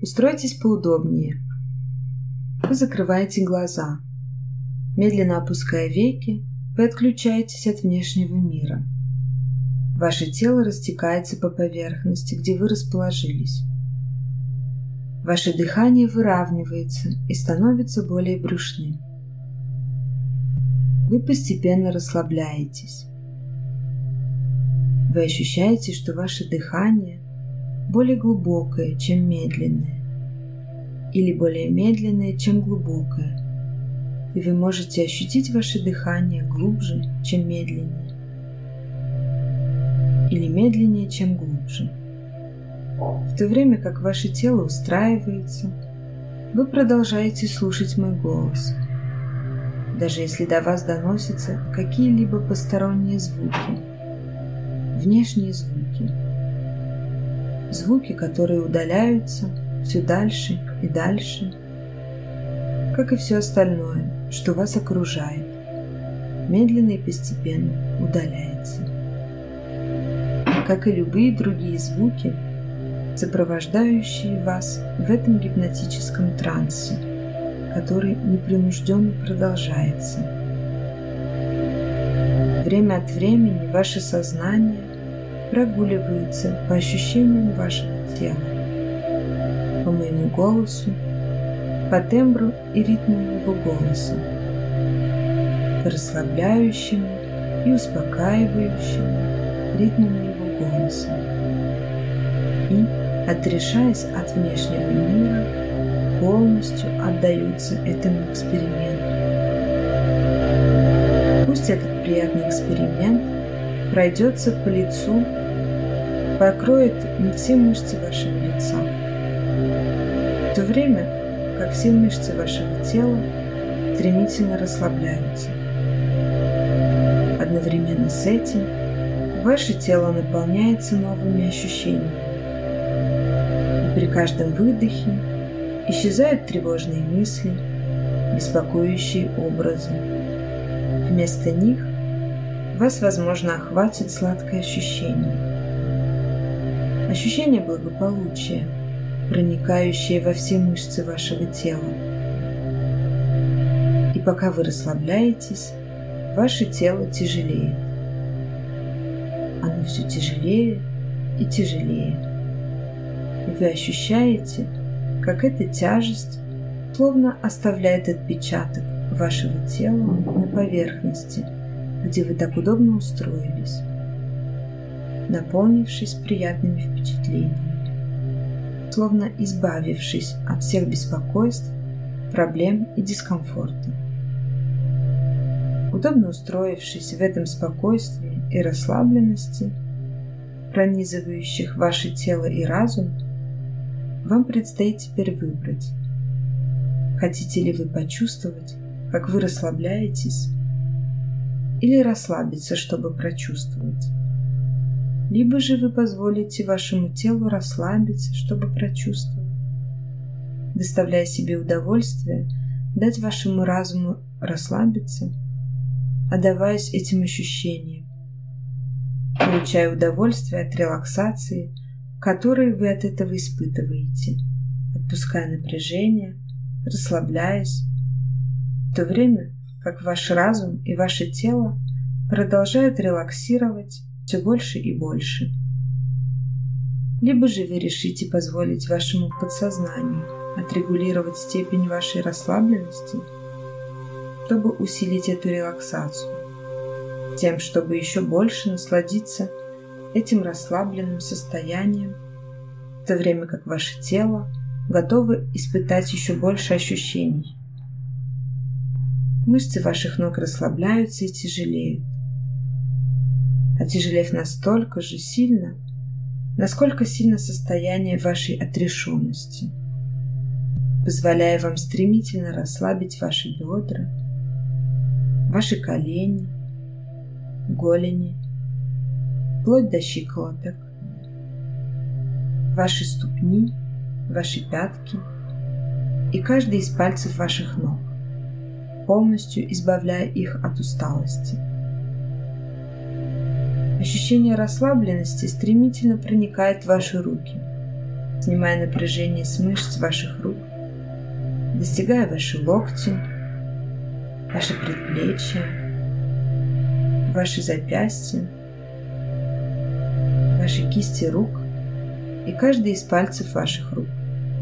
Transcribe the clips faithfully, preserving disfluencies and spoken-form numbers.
Устройтесь поудобнее. Вы закрываете глаза. Медленно опуская веки, вы отключаетесь от внешнего мира. Ваше тело растекается по поверхности, где вы расположились. Ваше дыхание выравнивается и становится более брюшным. Вы постепенно расслабляетесь. Вы ощущаете, что ваше дыхание более глубокое, чем медленное, или более медленное, чем глубокое, и вы можете ощутить ваше дыхание глубже, чем медленнее, или медленнее, чем глубже. В то время как ваше тело устраивается, вы продолжаете слушать мой голос, даже если до вас доносятся какие-либо посторонние звуки, внешние звуки, звуки, которые удаляются все дальше и дальше, как и все остальное, что вас окружает, медленно и постепенно удаляется. Как и любые другие звуки, сопровождающие вас в этом гипнотическом трансе, который непринужденно продолжается. Время от времени ваше сознание прогуливается по ощущениям вашего тела, по моему голосу, по тембру и ритму моего голоса, по расслабляющему и успокаивающему ритму моего голоса. И, отрешаясь от внешнего мира, полностью отдаются этому эксперименту. Пусть этот приятный эксперимент пройдется по лицу, покроет все мышцы вашего лица, в то время как все мышцы вашего тела стремительно расслабляются. Одновременно с этим ваше тело наполняется новыми ощущениями. И при каждом выдохе исчезают тревожные мысли, беспокоящие образы. Вместо них вас, возможно, охватит сладкое ощущение. Ощущение благополучия, проникающее во все мышцы вашего тела. И пока вы расслабляетесь, ваше тело тяжелеет. Оно все тяжелее и тяжелее. И вы ощущаете, как эта тяжесть словно оставляет отпечаток вашего тела на поверхности, где вы так удобно устроились, наполнившись приятными впечатлениями, словно избавившись от всех беспокойств, проблем и дискомфорта. Удобно устроившись в этом спокойствии и расслабленности, пронизывающих ваше тело и разум, вам предстоит теперь выбрать, хотите ли вы почувствовать, как вы расслабляетесь, или расслабиться, чтобы прочувствовать. Либо же вы позволите вашему телу расслабиться, чтобы прочувствовать, доставляя себе удовольствие дать вашему разуму расслабиться, отдаваясь этим ощущениям, получая удовольствие от релаксации, которую вы от этого испытываете, отпуская напряжение, расслабляясь, в то время как ваш разум и ваше тело продолжают релаксировать все больше и больше. Либо же вы решите позволить вашему подсознанию отрегулировать степень вашей расслабленности, чтобы усилить эту релаксацию, тем, чтобы еще больше насладиться этим расслабленным состоянием, в то время как ваше тело готово испытать еще больше ощущений. Мышцы ваших ног расслабляются и тяжелеют, отяжелев настолько же сильно, насколько сильно состояние вашей отрешенности, позволяя вам стремительно расслабить ваши бедра, ваши колени, голени, вплоть до щиколоток, ваши ступни, ваши пятки и каждый из пальцев ваших ног, полностью избавляя их от усталости. Ощущение расслабленности стремительно проникает в ваши руки, снимая напряжение с мышц ваших рук, достигая ваши локти, ваши предплечья, ваши запястья, ваши кисти рук и каждый из пальцев ваших рук.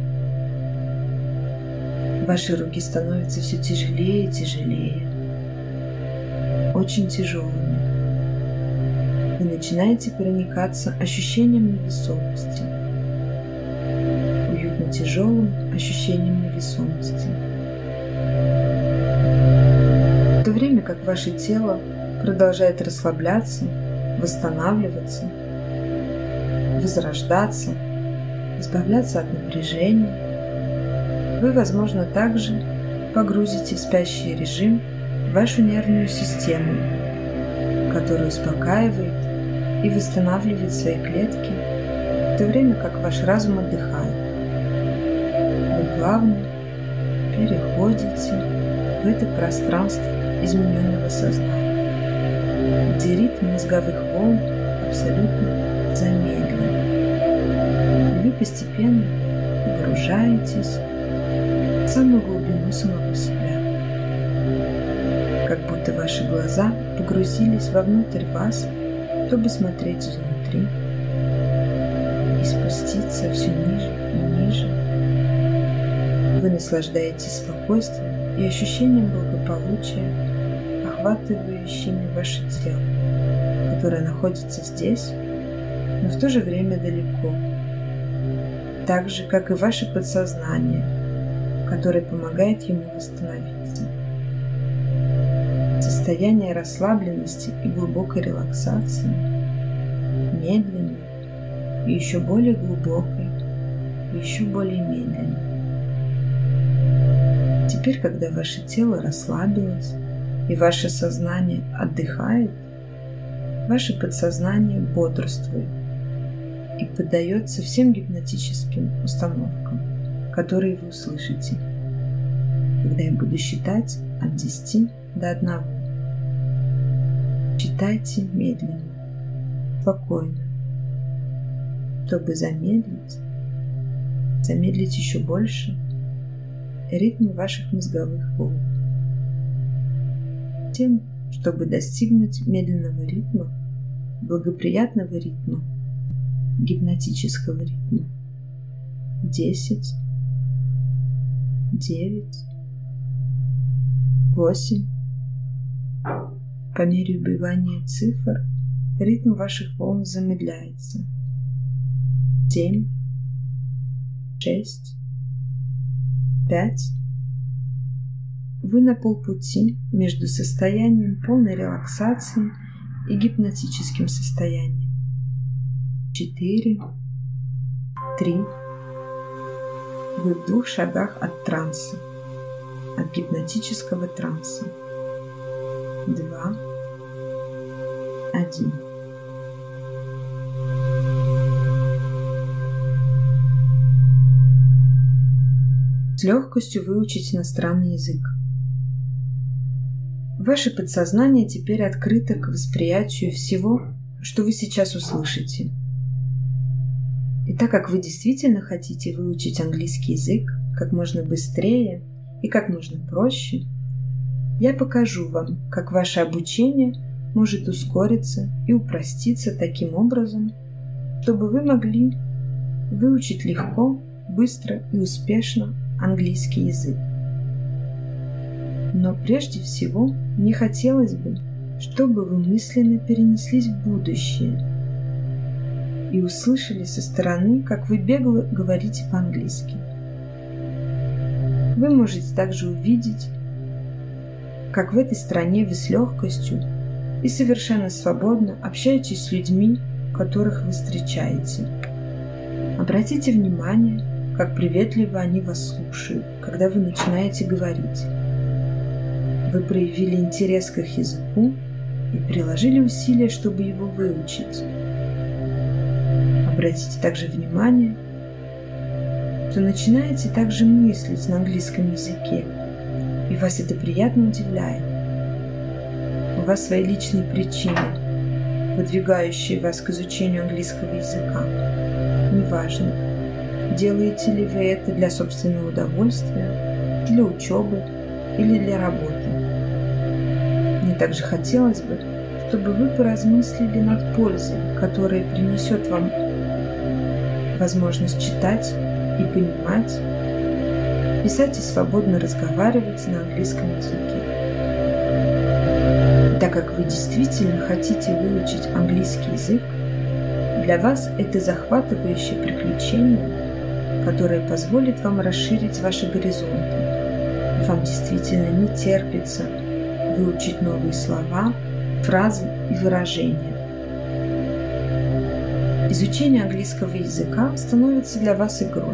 Ваши руки становятся все тяжелее и тяжелее, очень тяжелыми. Вы начинаете проникаться ощущением невесомости, уютно тяжелым ощущением невесомости. В то время как ваше тело продолжает расслабляться, восстанавливаться, возрождаться, избавляться от напряжения, вы, возможно, также погрузите в спящий режим вашу нервную систему, которая успокаивает и восстанавливает свои клетки, в то время как ваш разум отдыхает. Вы плавно переходите в это пространство измененного сознания, где ритм мозговых волн абсолютно замедлен. И вы постепенно погружаетесь в самую глубину самого себя, как будто ваши глаза погрузились вовнутрь вас, чтобы смотреть изнутри и спуститься все ниже и ниже. Вы наслаждаетесь спокойствием и ощущением благополучия, охватывающими ваше тело, которое находится здесь, но в то же время далеко, так же, как и ваше подсознание, которое помогает ему восстановиться. Состояние расслабленности и глубокой релаксации, медленной и еще более глубокой, и еще более медленной. Теперь, когда ваше тело расслабилось и ваше сознание отдыхает, ваше подсознание бодрствует и поддается всем гипнотическим установкам, которые вы услышите, когда я буду считать от десяти до одного. Читайте медленно, спокойно, чтобы замедлить, замедлить еще больше ритм ваших мозговых волн. Тем, чтобы достигнуть медленного ритма, благоприятного ритма, гипнотического ритма. Десять, девять, восемь. По мере убывания цифр ритм ваших волн замедляется. Семь, шесть, пять. Вы на полпути между состоянием полной релаксации и гипнотическим состоянием. Четыре, три. Вы в двух шагах от транса, от гипнотического транса. Два, один. С легкостью выучить иностранный язык. Ваше подсознание теперь открыто к восприятию всего, что вы сейчас услышите. И так как вы действительно хотите выучить английский язык как можно быстрее и как можно проще, я покажу вам, как ваше обучение может ускориться и упроститься таким образом, чтобы вы могли выучить легко, быстро и успешно английский язык. Но прежде всего мне хотелось бы, чтобы вы мысленно перенеслись в будущее и услышали со стороны, как вы бегло говорите по-английски. Вы можете также увидеть, как в этой стране вы с легкостью и совершенно свободно общаетесь с людьми, которых вы встречаете. Обратите внимание, как приветливо они вас слушают, когда вы начинаете говорить. Вы проявили интерес к их языку и приложили усилия, чтобы его выучить. Обратите также внимание, что начинаете также мыслить на английском языке, и вас это приятно удивляет. У вас свои личные причины, подвигающие вас к изучению английского языка. Неважно, делаете ли вы это для собственного удовольствия, для учебы или для работы. Мне также хотелось бы, чтобы вы поразмыслили над пользой, которая принесет вам возможность читать и понимать, писать и свободно разговаривать на английском языке. Так как вы действительно хотите выучить английский язык, для вас это захватывающее приключение, которое позволит вам расширить ваши горизонты. Вам действительно не терпится выучить новые слова, фразы и выражения. Изучение английского языка становится для вас игрой.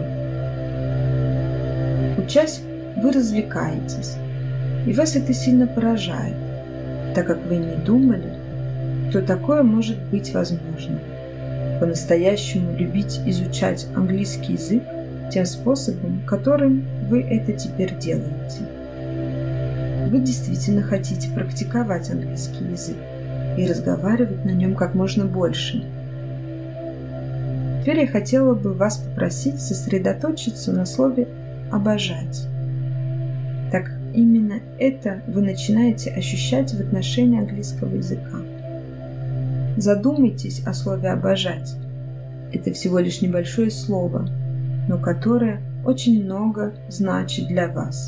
Учась, вы развлекаетесь, и вас это сильно поражает, так как вы не думали, что такое может быть возможно. По-настоящему любить изучать английский язык тем способом, которым вы это теперь делаете. Вы действительно хотите практиковать английский язык и разговаривать на нем как можно больше. Теперь я хотела бы вас попросить сосредоточиться на слове «обожать». Так именно это вы начинаете ощущать в отношении английского языка. Задумайтесь о слове «обожать». Это всего лишь небольшое слово, но которое очень много значит для вас.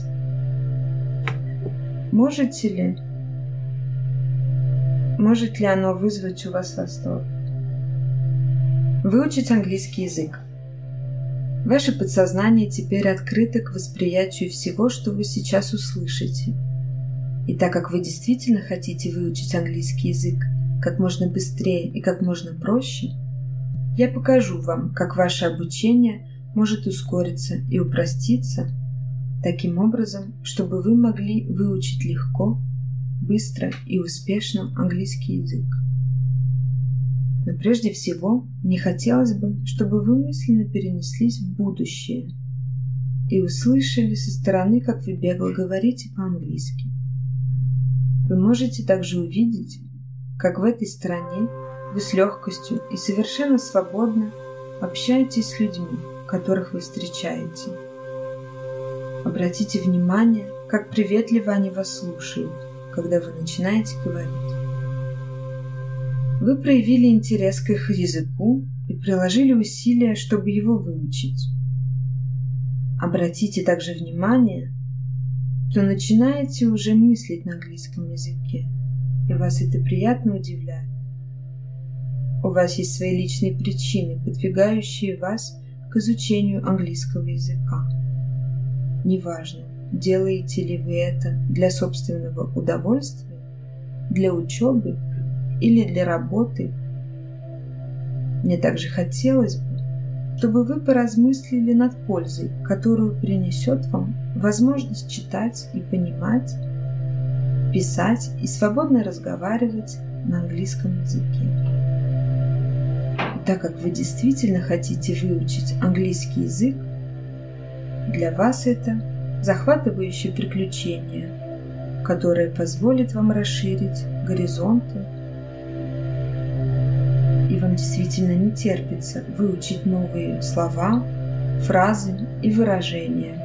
Можете ли, может ли оно вызвать у вас восторг? Выучить английский язык. Ваше подсознание теперь открыто к восприятию всего, что вы сейчас услышите. И так как вы действительно хотите выучить английский язык как можно быстрее и как можно проще, я покажу вам, как ваше обучение может ускориться и упроститься таким образом, чтобы вы могли выучить легко, быстро и успешно английский язык. Но прежде всего, мне хотелось бы, чтобы вы мысленно перенеслись в будущее и услышали со стороны, как вы бегло говорите по-английски. Вы можете также увидеть, как в этой стране вы с легкостью и совершенно свободно общаетесь с людьми, которых вы встречаете. Обратите внимание, как приветливо они вас слушают, когда вы начинаете говорить. Вы проявили интерес к их языку и приложили усилия, чтобы его выучить. Обратите также внимание, что начинаете уже мыслить на английском языке, и вас это приятно удивляет. У вас есть свои личные причины, подвигающие вас к изучению английского языка. Неважно, делаете ли вы это для собственного удовольствия, для учебы или для работы. Мне также хотелось бы, чтобы вы поразмыслили над пользой, которую принесет вам возможность читать и понимать, писать и свободно разговаривать на английском языке. Так как вы действительно хотите выучить английский язык, для вас это захватывающее приключение, которое позволит вам расширить горизонты, и вам действительно не терпится выучить новые слова, фразы и выражения.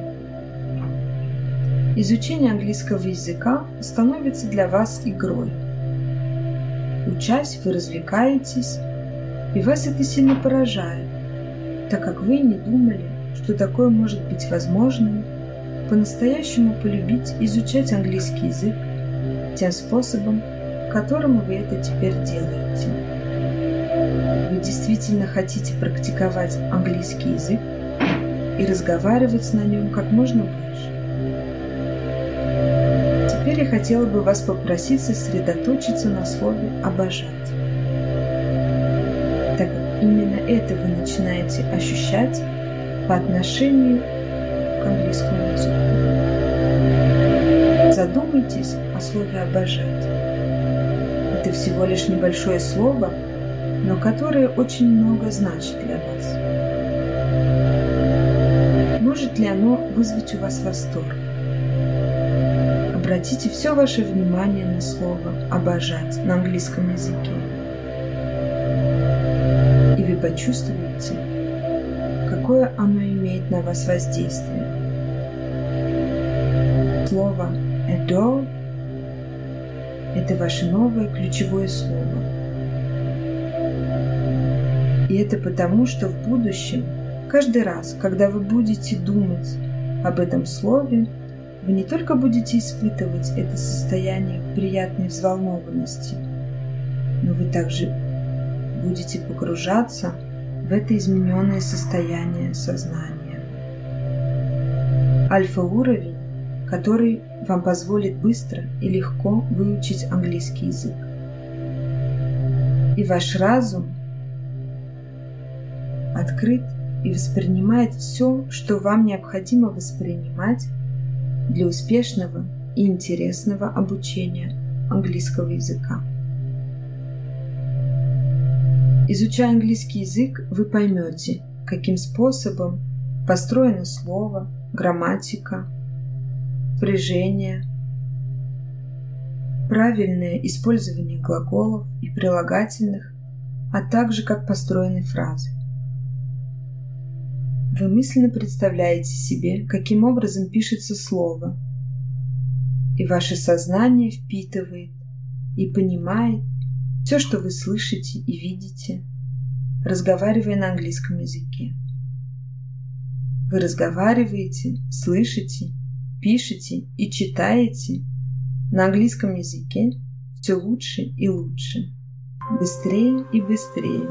Изучение английского языка становится для вас игрой. Учась, вы развлекаетесь, и вас это сильно поражает, так как вы не думали, что такое может быть возможным, по-настоящему полюбить изучать английский язык тем способом, которым вы это теперь делаете. Вы действительно хотите практиковать английский язык и разговаривать на нем как можно больше. Теперь я хотела бы вас попросить сосредоточиться на слове «обожать». Так как именно это вы начинаете ощущать по отношению к английскому языку. Задумайтесь о слове «обожать». Это всего лишь небольшое слово, но которое очень много значит для вас. Может ли оно вызвать у вас восторг? Обратите все ваше внимание на слово «обожать» на английском языке. И вы почувствуете, как какое оно имеет на вас воздействие. Слово «adore» – это ваше новое ключевое слово. И это потому, что в будущем, каждый раз, когда вы будете думать об этом слове, вы не только будете испытывать это состояние приятной взволнованности, но вы также будете погружаться в это измененное состояние сознания. Альфа-уровень, который вам позволит быстро и легко выучить английский язык. И ваш разум открыт и воспринимает все, что вам необходимо воспринимать для успешного и интересного обучения английского языка. Изучая английский язык, вы поймете, каким способом построено слово, грамматика, спряжение, правильное использование глаголов и прилагательных, а также как построены фразы. Вы мысленно представляете себе, каким образом пишется слово, и ваше сознание впитывает и понимает все, что вы слышите и видите, разговаривая на английском языке. Вы разговариваете, слышите, пишете и читаете на английском языке все лучше и лучше, быстрее и быстрее.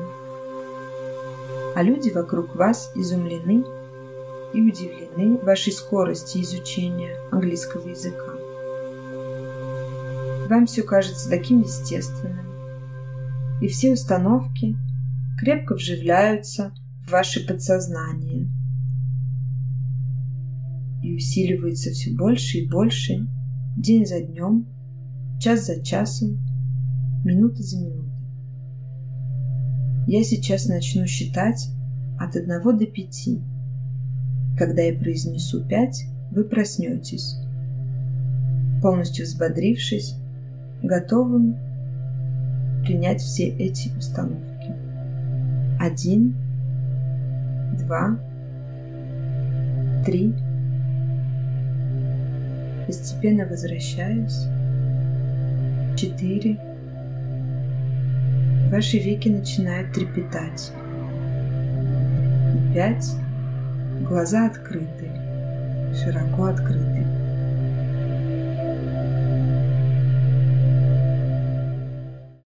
А люди вокруг вас изумлены и удивлены вашей скорости изучения английского языка. Вам все кажется таким естественным, и все установки крепко вживляются в ваше подсознание и усиливаются все больше и больше, день за днем, час за часом, минута за минутой. Я сейчас начну считать от одного до пяти. Когда я произнесу пять, вы проснетесь, полностью взбодрившись, готовым принять все эти установки. Один, два, три. Постепенно возвращаюсь. Четыре. Ваши веки начинают трепетать. Пять. Глаза открыты, широко открыты.